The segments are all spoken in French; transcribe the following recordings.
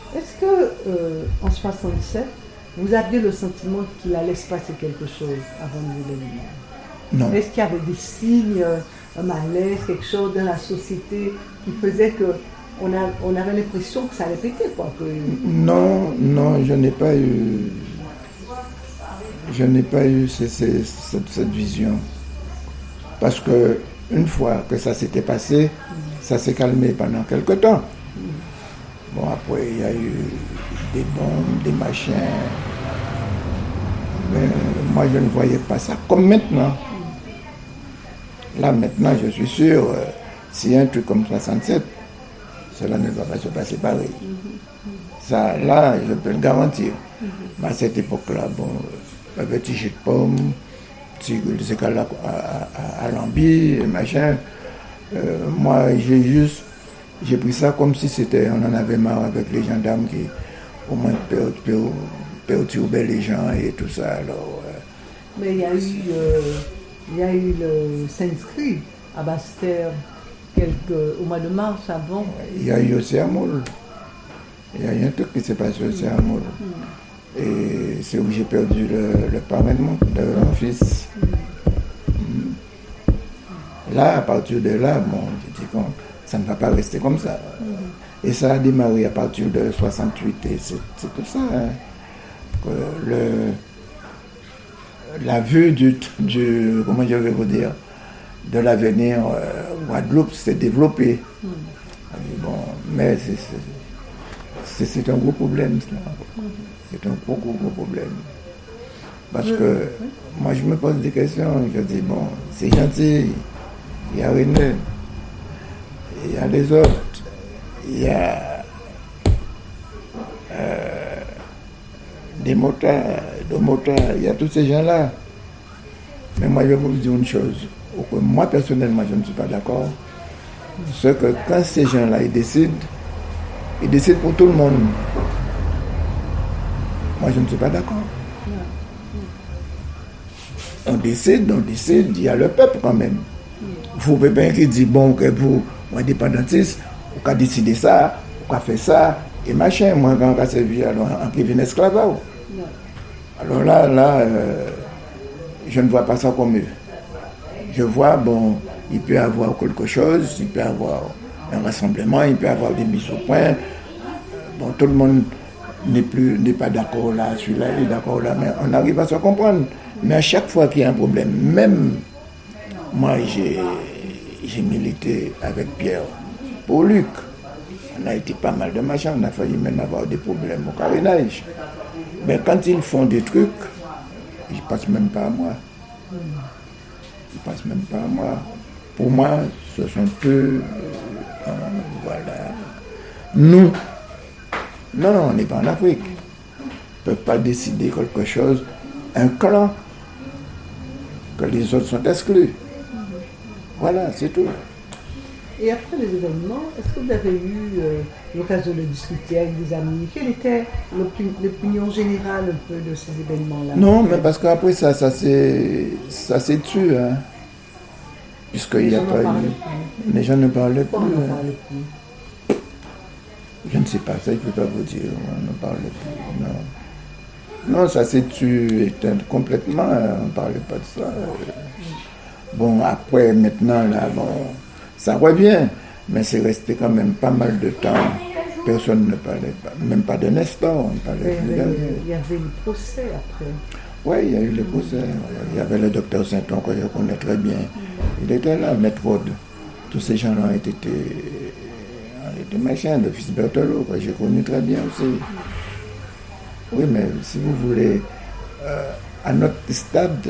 Est-ce que, en 67, vous aviez le sentiment qu'il allait se passer quelque chose avant l'événement? Non. Est-ce qu'il y avait des signes, un malaise, quelque chose dans la société qui faisait que on avait l'impression que ça allait péter, quoi? Non, je n'ai pas eu. Je n'ai pas eu cette vision. Parce que une fois que ça s'était passé, ça s'est calmé pendant quelque temps. Bon, après, il y a eu des bombes, des machins. Mais moi, je ne voyais pas ça comme maintenant. Là, maintenant, je suis sûr, s'il y a un truc comme 67, cela ne va pas se passer pareil. Ça, là, je peux le garantir. Mais à cette époque-là, bon, un petit jet de pommes, petit cas à l'ambi, machin. Moi, j'ai pris ça comme si on en avait marre avec les gendarmes qui, au moins, perturbaient les gens et tout ça. Alors, mais il y a eu le Sanskrit à Basse-Terre au mois de mars avant. Il y a eu aussi à Moule. Il y a eu un truc qui s'est passé aussi à Moule. Et c'est où j'ai perdu le parrain de mon fils. Là, à partir de là, bon, je dis que ça ne va pas rester comme ça. Et ça a démarré à partir de 68 et c'est tout ça. Hein. La vue du comment je vais vous dire, de l'avenir Guadeloupe s'est développée. Bon, mais c'est un gros problème, cela. C'est un gros problème. Parce que moi, je me pose des questions. Je dis, bon, c'est gentil. Il y a René. Il y a les autres. Il y a des motards, il y a tous ces gens-là. Mais moi, je vais vous dire une chose. Moi, personnellement, je ne suis pas d'accord. C'est que quand ces gens-là, ils décident pour tout le monde. Moi, je ne suis pas d'accord. On décide, il y a le peuple quand même. Vous pouvez bien qui dit, bon, que vous, indépendantistes, vous avez décidé ça, vous avez fait ça, et machin. Moi, quand on a servi en privé esclavage. Alors là, je ne vois pas ça comme eux. Je vois, bon, il peut y avoir quelque chose, il peut y avoir un rassemblement, il peut y avoir des mises au point. Bon, tout le monde n'est pas d'accord là, celui-là est d'accord là, mais on arrive à se comprendre. Mais à chaque fois qu'il y a un problème, même moi j'ai milité avec Pierre pour Luc. On a été pas mal de machins, on a failli même avoir des problèmes au carénage. Mais quand ils font des trucs, ils ne passent même pas à moi. Ils ne passent même pas à moi. Pour moi, ce sont eux. Voilà. Nous, non, on n'est pas en Afrique. Ils ne peuvent pas décider quelque chose. Un clan, que les autres sont exclus. Voilà, c'est tout. Et après les événements, est-ce que vous avez eu l'occasion de discuter avec des amis? Quelle était l'opinion générale un peu de ces événements-là? Non, mais parce qu'après ça s'est tué. Hein. Puisqu'il n'y a pas eu. Les gens ne parlaient plus. Pourquoi on ne parlait plus? Je ne sais pas, ça je ne peux pas vous dire. On ne parlait plus. Non, ça s'est tué complètement. On ne parlait pas de ça. Bon, après, maintenant, là, bon. Ça revient, mais c'est resté quand même pas mal de temps. Personne ne parlait pas, même pas d'un instant. Il y avait le procès après. Oui, il y a eu le procès. Il y avait le docteur Saint-On que je connais très bien. Il était là, Maître Rod. Tous ces gens-là ont été machins, le fils Berthelot, que j'ai connu très bien aussi. Oui, mais si vous voulez, à notre stade,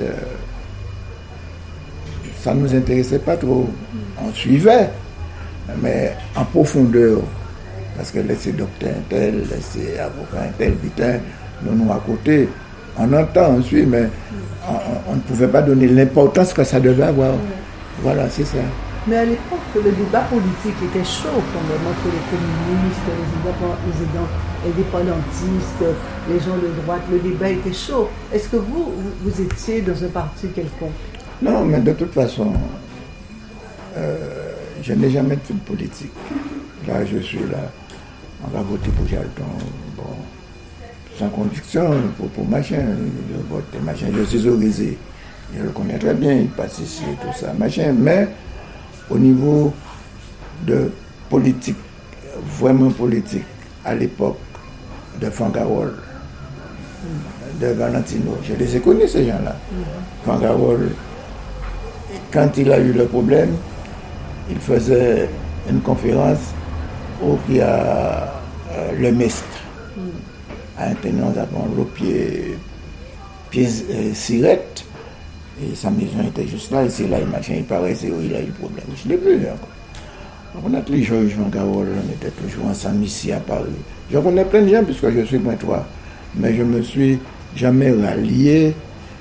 ça ne nous intéressait pas trop. On suivait, mais en profondeur. Parce que laisser docteur tel, laisser avocat tel, putain, nous à côté. On entend, on suit, mais on ne pouvait pas donner l'importance que ça devait avoir. Voilà, c'est ça. Mais à l'époque, le débat politique était chaud quand même entre les communistes, les indépendantistes, les gens de droite. Le débat était chaud. Est-ce que vous étiez dans un parti quelconque? Non, mais de toute façon, je n'ai jamais fait de politique. Là, je suis là. on va voter pour Jalton. Bon, sans conviction, pour machin, je vote machin, je suis autorisé. Je le connais très bien, il passe ici et tout ça, machin. Mais au niveau de politique, vraiment politique, à l'époque de Fangarol, de Valentino, je les ai connus ces gens-là. Fangarol, quand il a eu le problème, il faisait une conférence où il y a le mestre, un tenant d'avant le pied sirette, et sa maison était juste là, et c'est là, il paraissait où il a eu le problème. Je ne l'ai plus encore. On a toujours eu Jean Garol, on était toujours ensemble ici à Paris. Je connais plein de gens puisque je suis pointois, mais je ne me suis jamais rallié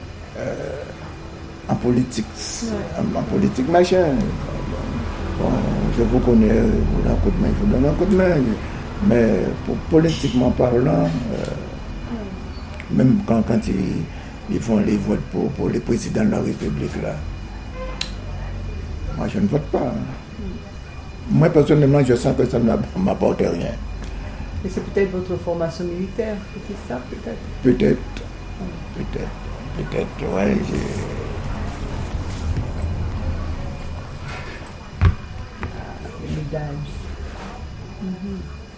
en politique, en politique machin. Bon, je vous connais, vous donnez un coup de main, je vous donne un coup de main. Mais politiquement parlant, même quand ils font les votes pour les présidents de la République, là, moi je ne vote pas. Moi personnellement, je sens que ça ne m'apporte rien. Mais c'est peut-être votre formation militaire, c'est ça peut-être? Peut-être, ouais. Les médailles.